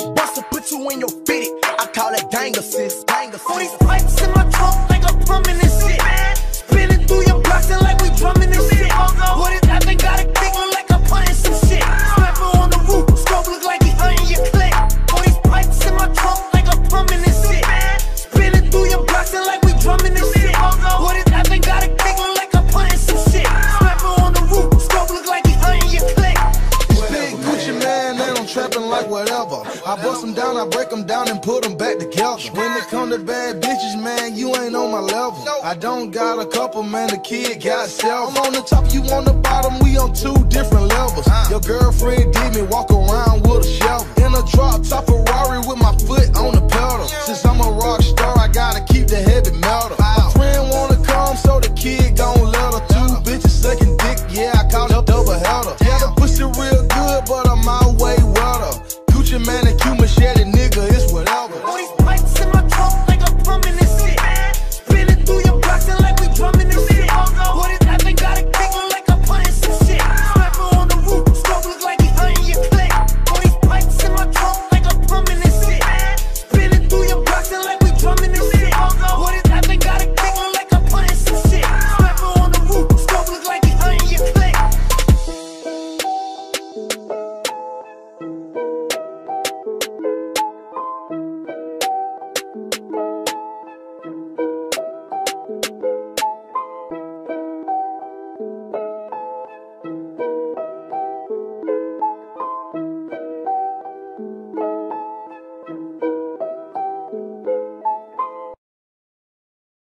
Bust to put you in your fitted. I call it gang assist. All these pipes in my trunk like I'm plumbing this shit. Spinning through your blocks and like we drumming this shit. What is that? They got a kick look like I'm punting some shit. Snapper on the roof, scope look like he hunting your click. All these pipes in my trunk like I'm plumbing this shit. Spinning through your blocks and like we drumming this shit. What is that? They got a kick look like I'm punting some shit. Snapper on the roof, scope look like he hunting your click. Big Gucci man, and I'm trapping like whatever. I bust them down, I break them down and put them back together. When it come to bad bitches, man, you ain't on my level. I don't got a couple, man, the kid got several. I'm on the top, you on the bottom, we on two different levels. Your girlfriend did me walk around with a shovel. In a drop top Ferrari with my foot on the pedal. Since I'm a rock star, I gotta keep the heavy metal. My friend wanna come, so the kid gon' let her. Two bitches sucking dick, yeah, I call it double header. Yeah, the pussy real good, but I'm my way wetter. Gucci man and Q machete.